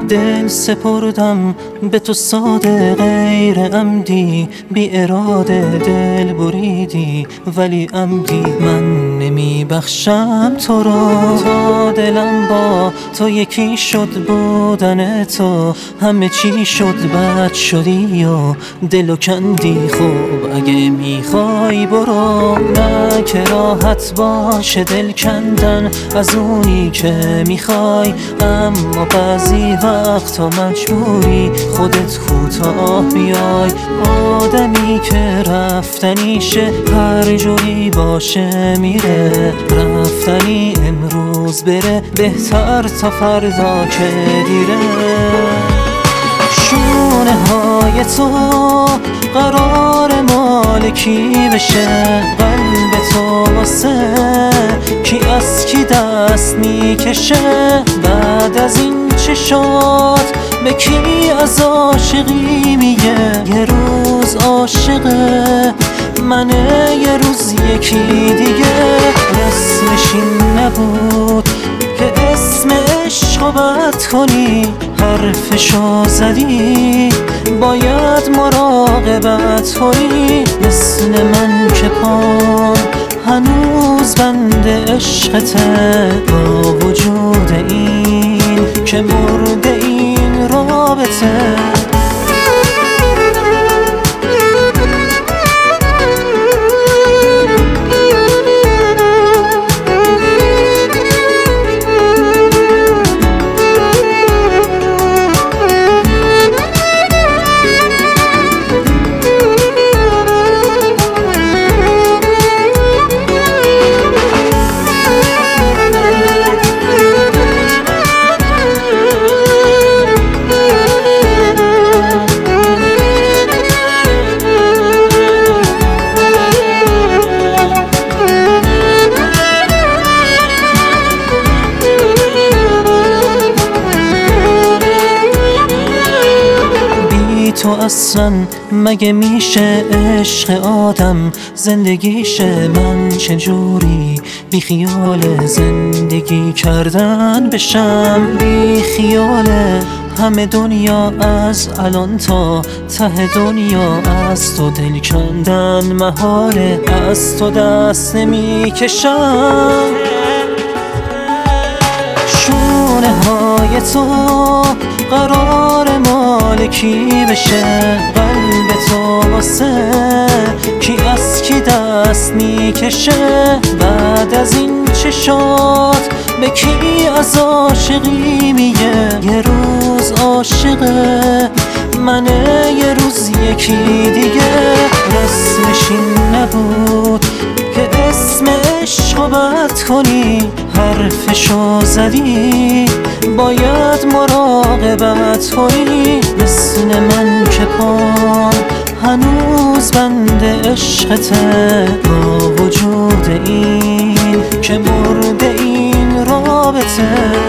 دل سپردم به تو ساده، غیر عمدی بی اراده دل بریدی ولی عمدی. من نمی بخشم تو را، تا دلم با تو یکی شد. بودن تو همه چی شد، بد شدی و دلو کندی. خب اگه میخوای برو، نه که راحت باشه دل کندن از اونی که میخوای، اما بعضی وقتا مجبوری خودت کوتاه بیای. آدمی که رفتنیشه هر جوری باشه میره، رفتنی امروز بره بهتر تا فردا که دیره. شونه های تو قرار مالکی بشه، قلب تو واسه کی از کی دست میکشه. بعد از این چشات به کی از عاشقی میگه؟ یه روز عاشقه منه، یه روز یکی دیگه. رسمش این نبود که اسم عشقو بد کنی، حرفشو زدی باید مراقبت کنی. مثل من که پام هنوز بند عشقته، با وجود این که مرده این رابطه. تو اصلا مگه میشه عشق آدم زندگیشه؟ من چجوری بی خیال زندگی کردن بشم؟ بی خیال همه دنیا از الان تا ته دنیا از تو دل کندن محاله، از تو دست نمیکشم. شونه های تو قرار مالکی بشه، قلب تو واسه کی از کی دست میکشه. بعد از این چشات به کی از عاشقی میگه؟ یه روز عاشقه منه، یه روز یکی دیگه. رسمش این نبود که اسم عشقو بد کنی، حرفشو زدی باید مراقبت کنی. مثل من که پام هنوز بند عشقته، با وجود این که مرده این رابطه.